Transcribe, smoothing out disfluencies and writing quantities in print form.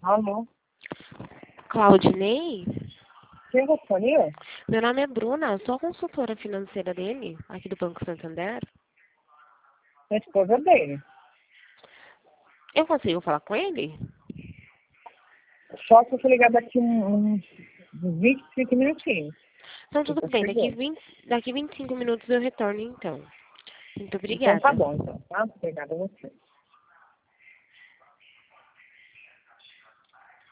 Alô? Claudinei? Quem gostaria? Meu nome é Bruna, sou a consultora financeira dele, aqui do Banco Santander. A esposa dele. Eu consigo falar com ele? Só se você ligar daqui uns 25 minutinhos. Então, Você tudo tá bem, chegando. daqui 25 minutos eu retorno, então. Muito Então tá obrigada. bom, então, tá? Obrigada a você.